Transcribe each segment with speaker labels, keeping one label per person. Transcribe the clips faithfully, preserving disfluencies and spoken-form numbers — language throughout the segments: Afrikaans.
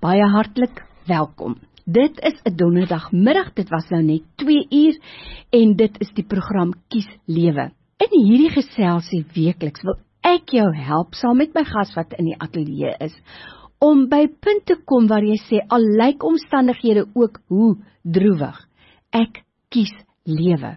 Speaker 1: baie hartlik welkom. Dit is 'n donderdagmiddag, dit was nou net twee uur, en dit is die program Kies Lewe. In hierdie geselsie weekliks wil ek jou help, saam met my gas wat in die ateljee is, om by punt te kom waar jy sê, al lyk omstandighede ook hoe droewig, ek kies lewe.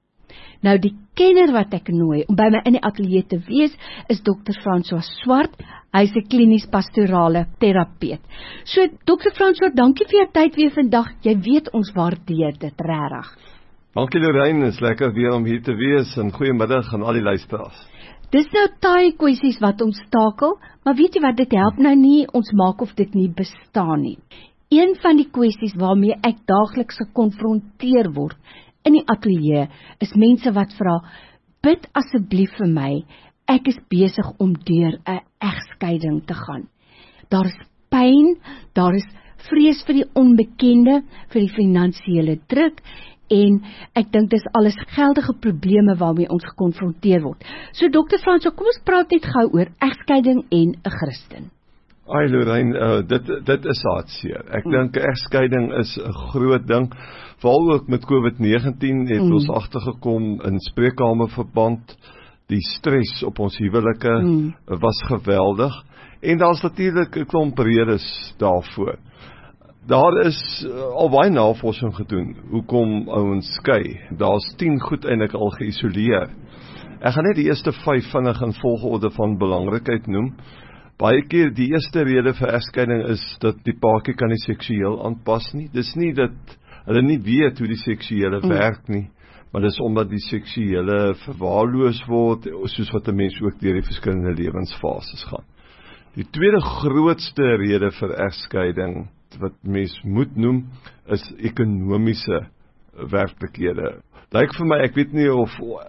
Speaker 1: Nou die kenner wat ek nooi om by my in die ateljee te wees, is dokter François Swart. Hy is 'n klinies pastorale terapeut. So dokter François, dankie vir jou tyd weer vandag. Jy weet ons waardeer dit regtig.
Speaker 2: Dankie Lorraine, is lekker weer om hier te wees en goeiemiddag aan al die luisteraars.
Speaker 1: Dis nou taai kwessies wat ons takel, maar weet jy wat, dit help nou nie, ons maak of dit nie bestaan nie. Een van die kwessies waarmee ek daagliks gekonfronteer word in die ateljee, is mense wat vra, bid asseblief vir my, ek is besig om deur 'n egskeiding te gaan. Daar is pyn, daar is vrees vir die onbekende, vir die finansiële druk, en ek dink dis alles geldige probleme waarmee ons gekonfronteer word. So dokter François, kom ons praat net gou oor egskeiding en 'n Christen.
Speaker 2: Ai Lorraine, uh, dit, dit is hartseer. Ek mm. dink egskeiding is 'n groot ding, veral ook met COVID negentien het mm. ons agtergekom in spreekkamerverband, die stres op ons huwelike mm. was geweldig, en daar's natuurlik 'n klomp redes daarvoor. Daar is uh, al baie navorsing gedoen, hoekom ouens skei. Daar's tien goed eintlik al geïsoleer. Ek gaan net die eerste vyf vinnig in volgorde van belangrikheid noem. Baie keer die eerste rede vir egskeiding is dat die paartjie kan nie seksueel aanpas nie. Dis nie dat hulle nie weet hoe die seksuele mm. werk nie, maar dis omdat die seksuele verwaarloos word, soos wat 'n mens ook deur die verskillende lewensfases gaan. Die tweede grootste rede vir egskeiding wat mens moet noem, is ekonomiese werklikhede. Lyk vir my, ek weet nie of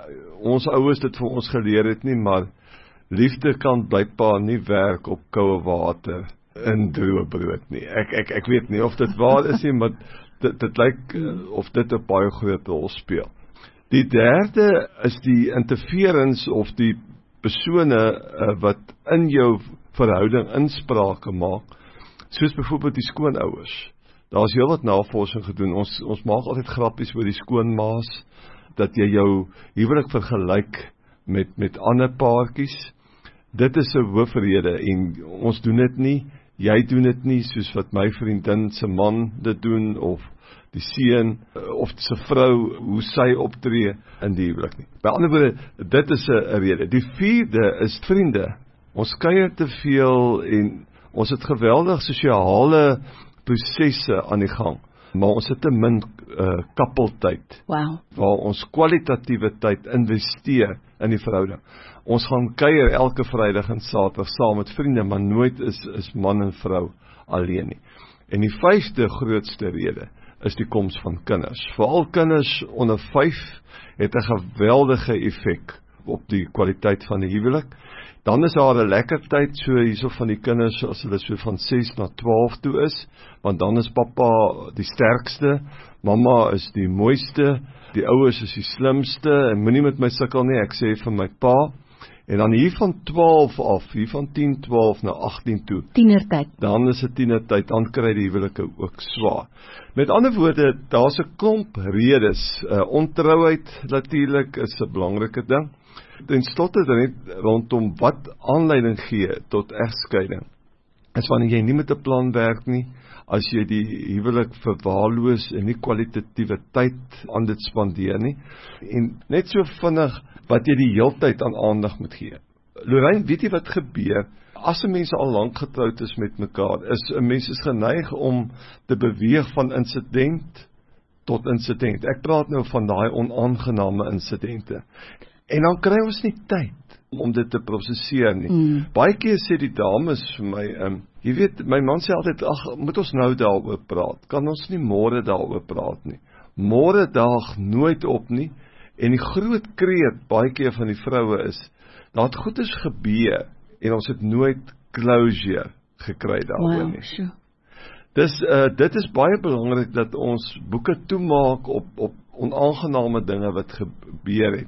Speaker 2: ons ouers dit vir ons geleer het nie, maar liefde kan blykbaar nie werk op koue water in droë brood nie. Ek ek ek weet nie of dit waar is nie, maar dit dit lyk of dit 'n baie groot rol speel. Die derde is die interference of die persone uh, wat in jou verhouding insprake maak, soos byvoorbeeld die skoonouers. Daar is heel wat navorsing gedoen. Ons ons maak altyd grappies oor die skoonmaas, dat jy jou huwelik vergelyk met met ander paartjies. Dit is 'n hoofrede en ons doen dit nie, jy doen dit nie, soos wat my vriendin se man dit doen, of die seun, of sy vrou, hoe sy optree in die huwelik nie. By ander woorde, dit is 'n rede. Die vierde is vriende. Ons kuier te veel en ons het geweldig sosiale prosesse aan die gang, maar ons het te min uh, kappeltyd,
Speaker 1: wow.
Speaker 2: waar ons kwalitatiewe tyd investeer in die verhouding. Ons gaan kuier elke Vrydag en Saterdag saam met vriende, maar nooit is, is man en vrou alleen nie. En die vyfde grootste rede is die koms van kinders. Veral kinders onder vyf het 'n geweldige effek op die kwaliteit van die huwelik. Dan is daar 'n lekker tyd so hierso van die kinders as hulle so van ses na twaalf toe is, want dan is pappa die sterkste, mamma is die mooiste, die ouers is die slimste, en moenie met my sukkel nie, ek sê vir my pa. En dan hier van twaalf af, hier van tien, twaalf na agttien toe,
Speaker 1: tienertyd.
Speaker 2: Dan is dit tienertyd, dan kry die huwelike ook swaar. Met ander woorde, daar's 'n klomp redes. Uh, ontrouheid natuurlik is 'n belangrike ding. Ten slotte net rondom wat aanleiding gee tot egskeiding, is wanneer jy nie met 'n plan werk nie, as jy die huwelik verwaarloos en nie kwalitatiewe tyd aan dit spandeer nie, en net so vinnig wat jy die heeltyd aan aandag moet gee. Lorraine, weet jy wat gebeur? As 'n mens al lank getroud is met mekaar, is 'n mens is geneig om te beweeg van insident tot insident. Ek praat nou van daai onaangename insidente. En dan kry ons nie tyd om dit te prosesseer nie. Mm. Baie keer sê die dames vir my, um, jy weet, my man sê altyd, ag, moet ons nou daaroor praat? Kan ons nie môre daaroor praat nie? Môre daag nooit op nie. En die groot kreet baie keer van die vroue is, dat het goed is gebeur, en ons het nooit closure gekry daaroor nie.
Speaker 1: Wow,
Speaker 2: Dis, uh, dit is baie belangrik dat ons boeke toemaak op, op onaangename dinge wat gebeur het.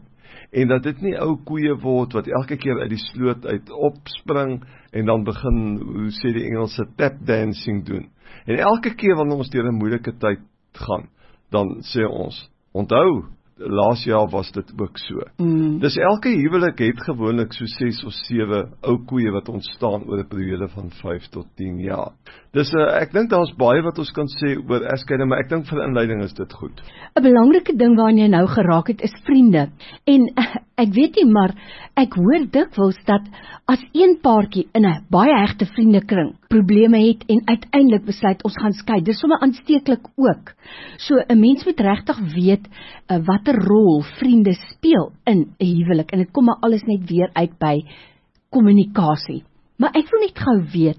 Speaker 2: en dat dit nie ou koeie word wat elke keer uit die sloot uit opspring en dan begin, hoe sê die Engelse, tap dancing doen. En elke keer wanneer ons deur 'n moeilike tyd gaan, dan sê ons, onthou, laas jaar was dit ook so.
Speaker 1: Mm.
Speaker 2: Dus elke huwelik het gewoonlik so ses of sewe ou koeie wat ontstaan oor 'n periode van vyf tot tien jaar. Dus uh, ek dink daar's baie wat ons kan sê oor egskeiding, maar ek dink vir inleiding is dit goed.
Speaker 1: 'n Belangrike ding waarna jy nou geraak het is vriende. En ek weet nie, maar ek hoor dikwels dat as een paartjie in 'n baie hegte vriendekring probleme het en uiteindelik besluit ons gaan skei, dis sommer aansteeklik ook. So 'n mens moet regtig weet uh, watter rol vriende speel in 'n huwelik, en dit kom maar alles net weer uit by kommunikasie. Maar ek wil net gou weet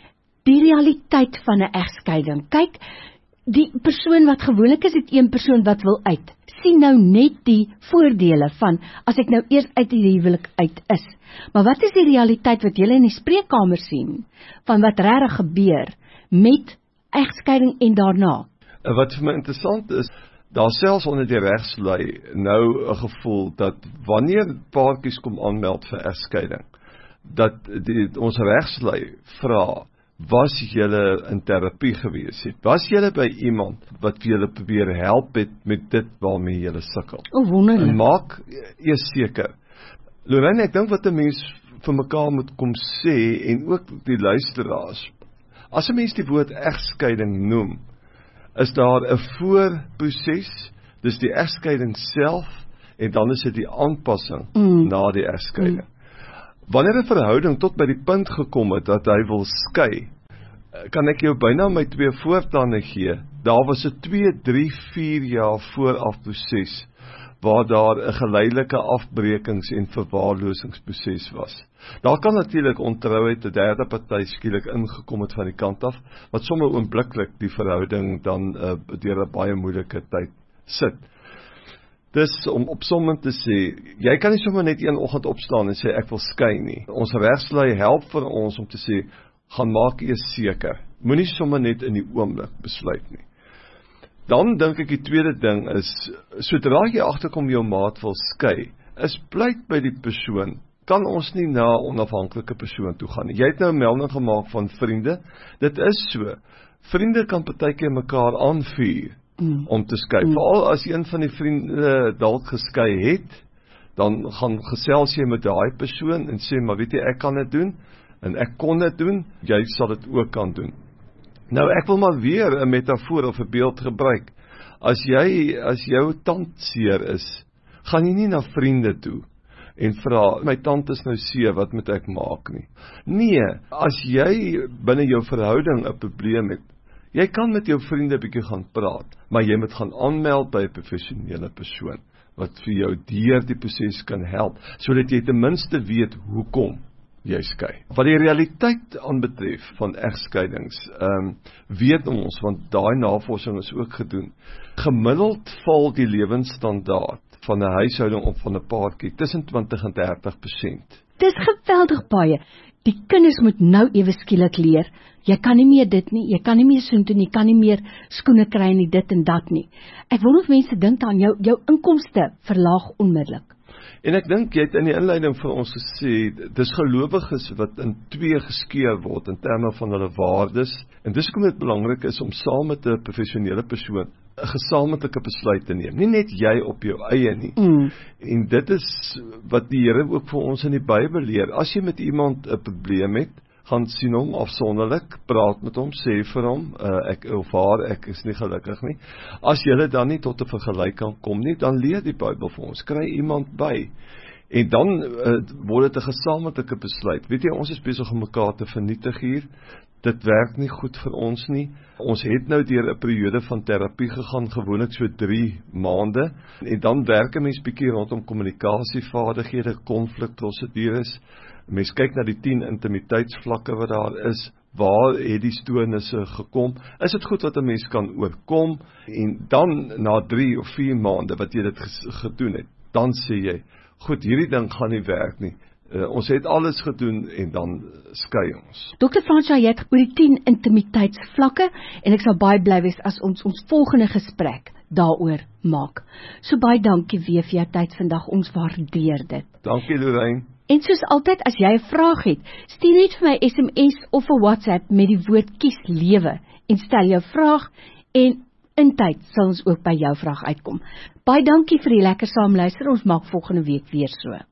Speaker 1: die realiteit van 'n egskeiding. Kyk, die persoon wat gewoonlik is, dit een persoon wat wil uit, sien nou net die voordele van, as ek nou eers uit die huwelik uit is. Maar wat is die realiteit wat julle in die spreekkamer sien, van wat regtig gebeur met egskeiding en daarna?
Speaker 2: Wat vir my interessant is, daar selfs onder die regslui nou 'n gevoel dat wanneer paartjies kom aanmeld vir egskeiding, dat die, ons regslui vra, was julle in terapie gewees het? Was julle by iemand wat vir julle probeer help het met dit waarmee julle sukkel?
Speaker 1: O, wonderlik.
Speaker 2: En maak eers seker. Lorraine, ek dink wat 'n mens vir mekaar moet kom sê, en ook die luisteraars, as 'n mens die woord egskeiding noem, is daar 'n voorproses, dis die egskeiding self, en dan is dit die aanpassing mm. na die egskeiding. Mm. Wanneer 'n verhouding tot by die punt gekom het dat hy wil skei, kan ek jou byna my twee voortande gee. Daar was 'n twee, drie, vier jaar vooraf proses waar daar 'n geleidelike afbrekings- en verwaarlosingsproses was. Daar kan natuurlik ontrouheid 'n derde party skielik ingekom het van die kant af, wat sommer oombliklik die verhouding dan uh, deur 'n baie moeilike tyd sit. Dus om opsommend te sê, jy kan nie sommer net een oggend opstaan en sê ek wil skei nie. Ons regslui help vir ons om te sê, gaan maak eers seker. Moenie sommer net in die oomblik besluit nie. Dan dink ek die tweede ding is, sodra jy agterkom jou maat wil skei, is pleit by die persoon, kan ons nie na 'n onafhanklike persoon toe gaan nie. Jy het nou 'n melding gemaak van vriende, dit is so. Vriende kan partykeer mekaar aanvuur mm. om te skei. Mm. Veral as een van die vriende dalk geskei het, dan gaan gesels jy met daai persoon en sê, maar weet jy, ek kan dit doen, en ek kon dit doen, jy sal dit ook kan doen. Nou, ek wil maar weer 'n metafoor of 'n beeld gebruik. As jy, as jou tand seer is, gaan jy nie na vriende toe en vra, my tand is nou seer, wat moet ek maak nie? Nee, as jy binne jou verhouding 'n probleem het, jy kan met jou vriende 'n bietjie gaan praat, maar jy moet gaan aanmeld by 'n professionele persoon, wat vir jou deur die proses kan help, sodat jy ten minste weet hoekom jy skei. Wat die realiteit aanbetref van egskeidings, um, weet ons, want daai navorsing is ook gedoen, gemiddeld val die lewensstandaard van 'n huishouding of van 'n paartjie tussen twintig en dertig persent.
Speaker 1: Dis geweldig baie. Die kinders moet nou ewe skielik leer, jy kan nie meer dit nie, jy kan nie meer soontoe nie, jy kan nie meer skoene kry nie, dit en dat nie. Ek wil nog mense dink aan jou, jou inkomste verlaag onmiddellik.
Speaker 2: En ek dink jy het in die inleiding vir ons gesê, dis gelowiges wat in twee geskeur word in terme van hulle waardes, en dis hoekom dit belangrik is om saam met 'n professionele persoon 'n gesamentlike besluit te neem, nie net jy op jou eie nie. Mm. En dit is wat die Here ook vir ons in die Bybel leer. As jy met iemand 'n probleem het, gaan sien hom afsonderlik, praat met hom, sê vir hom, uh, ek of haar, ek is nie gelukkig nie. As julle dan nie tot 'n vergelyk kan kom nie, dan leer die Bybel vir ons, kry iemand by. En dan uh, word dit 'n gesamentlike besluit. Weet jy, ons is besig om mekaar te vernietig hier. Dit werk nie goed vir ons nie. Ons het nou deur 'n periode van terapie gegaan, gewoonlik so drie maande, en dan werk 'n mens bietjie rondom kommunikasievaardighede, konflikprosedures. Mens kyk na die tien intimiteitsvlakke wat daar is, waar het die stoornisse gekom, is dit goed wat 'n mens kan oorkom, en dan na drie of vier maande wat jy dit gedoen het, dan sê jy, goed, hierdie ding gaan nie werk nie, uh, ons het alles gedoen, en dan skei ons.
Speaker 1: dokter Fransja, jy het oor die tien intimiteitsvlakke, en ek sal baie bly wees as ons ons volgende gesprek daaroor maak. So baie dankie weer vir jou tyd vandag, ons waardeer dit.
Speaker 2: Dankie Lorraine.
Speaker 1: En soos altyd, as jy 'n vraag het, stuur net vir my S M S of 'n WhatsApp met die woord kies lewe en stel jou vraag en in tyd sal ons ook by jou vraag uitkom. Baie dankie vir die lekker saamluister, ons maak volgende week weer so.